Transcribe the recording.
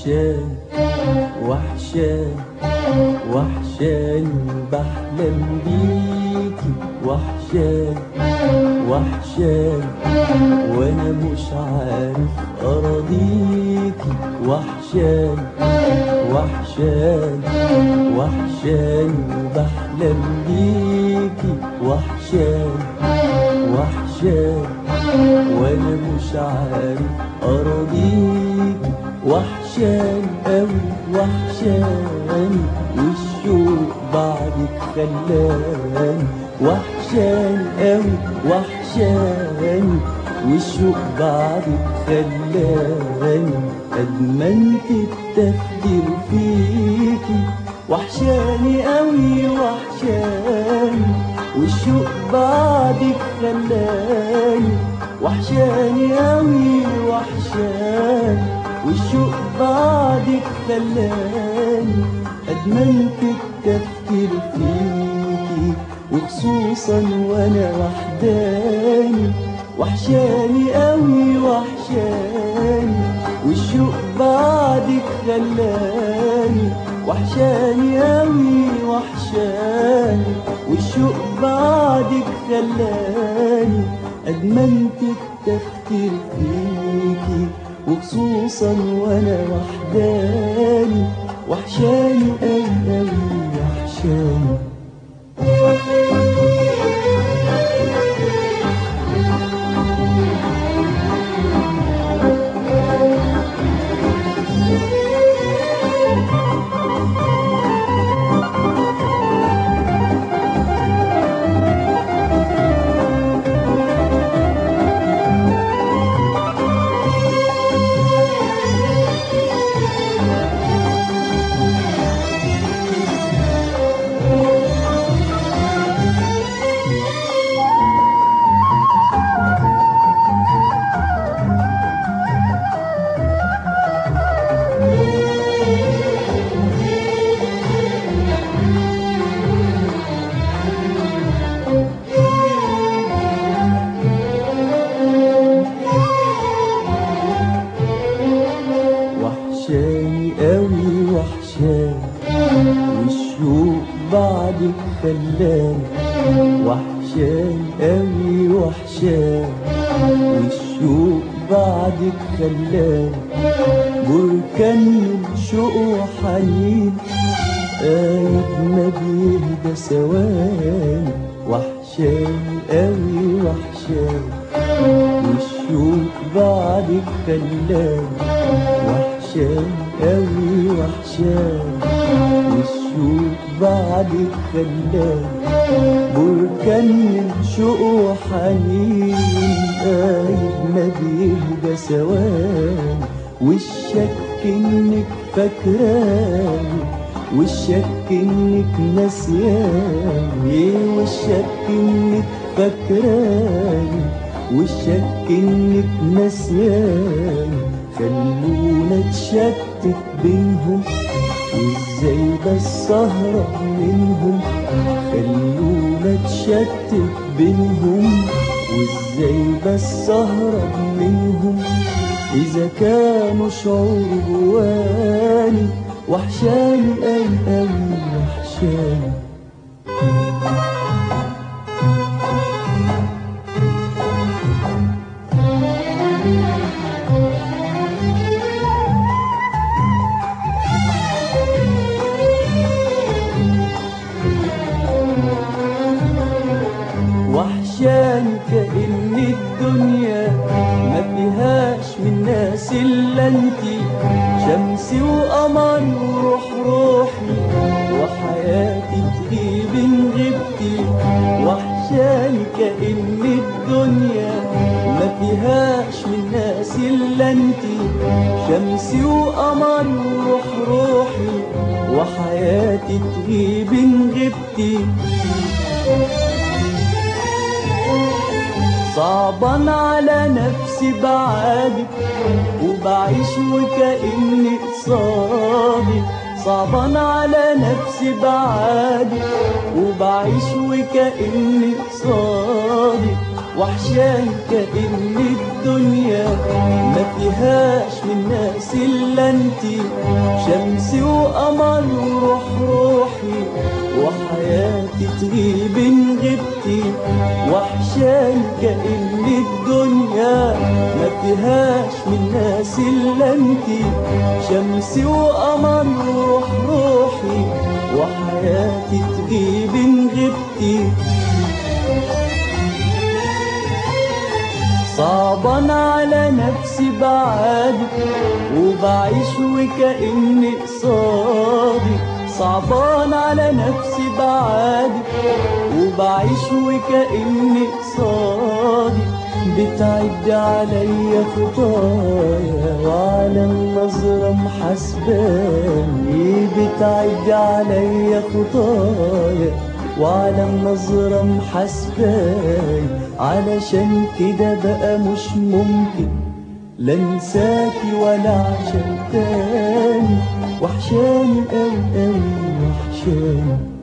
وحشاني وحشاني وحشاني بحلم بيكي وحشاني وحشاني وانا مش عارف اراضيكي وحشاني وحشاني وحشاني بحلم بيكي وحشاني وحشاني وانا مش عارف اراضيكي وحشاني اوي وحشاني والشوق بعدك خلاني وحشاني اوي وحشاني والشوق بعدك خلاني ادمنت التفكير فيكي وحشاني اوي وحشاني والشوق بعدك خلاني وحشاني اوي وحشاني والشوق بعدك خلاني ادمنت التفكير فيكي وخصوصا وانا وحداني وحشاني اوي وحشاني والشوق بعدك خلاني وحشاني اوي وحشاني والشوق بعدك خلاني ادمنت التفكير فيكي وخصوصا وانا وحداني وحشاني اوي اوي وحشاني وحشاني اوي وحشاني والشوق بعدك خلاني وحشاني اوي وحشاني والشوق بعدك خلاني بركان من شوق وحنين قايد ما بيهدى ثواني وحشاني اوي وحشاني والشوق بعدك خلاني وحشاني اوي وحشاني والشوق بعدك خلاني بركان من شوق وحنين قايد ما بيهدى ثواني والشك انك فاكراني والشك انك ناسياني والشك انك فاكراني والشك انك ناسياني خلونا اتشتت بينهم وازاي بس اهرب منهم خلونا اتشتت بينهم وازاي بس اهرب منهم اذا كانوا شعور جواني وحشاني اوي اوي وحشاني وحشاني كأن الدنيا ما فيهاش من ناس إلا انتي شمسي وقمري وروح روحي وحياتي تغيب إن غبتي وحشاني كأن الدنيا ما فيهاش من ناس إلا انتي شمسي وقمري وروح روحي وحياتي تغيب إن غبتي صعبان على نفسي بعادك وبعيش وكأني قصادي صعبان على نفسي بعادك وبعيش وكأني قصادي وحشاني كأن الدنيا ما فيهاش من ناس الا انتي، شمسي وقمر وروح روحي، وحياتي تغيب ان غبتي، وحشاني كأن الدنيا ما فيهاش من ناس الا انتي، شمسي وقمر وروح روحي، وحياتي تغيب ان غبتي. صعبان على نفسي بعادك وبعيش وكأني قصادي، صعبان على نفسي بعادك وبعيش وكأني قصادي، بتعد عليا خطايا وعلى النظرة محاسباني، بتعد عليا خطايا وعلى النظرة محاسباني، علشان كده بقى مش ممكن لا انساكي ولا عشان تاني، وحشاني اوي اوي وحشاني.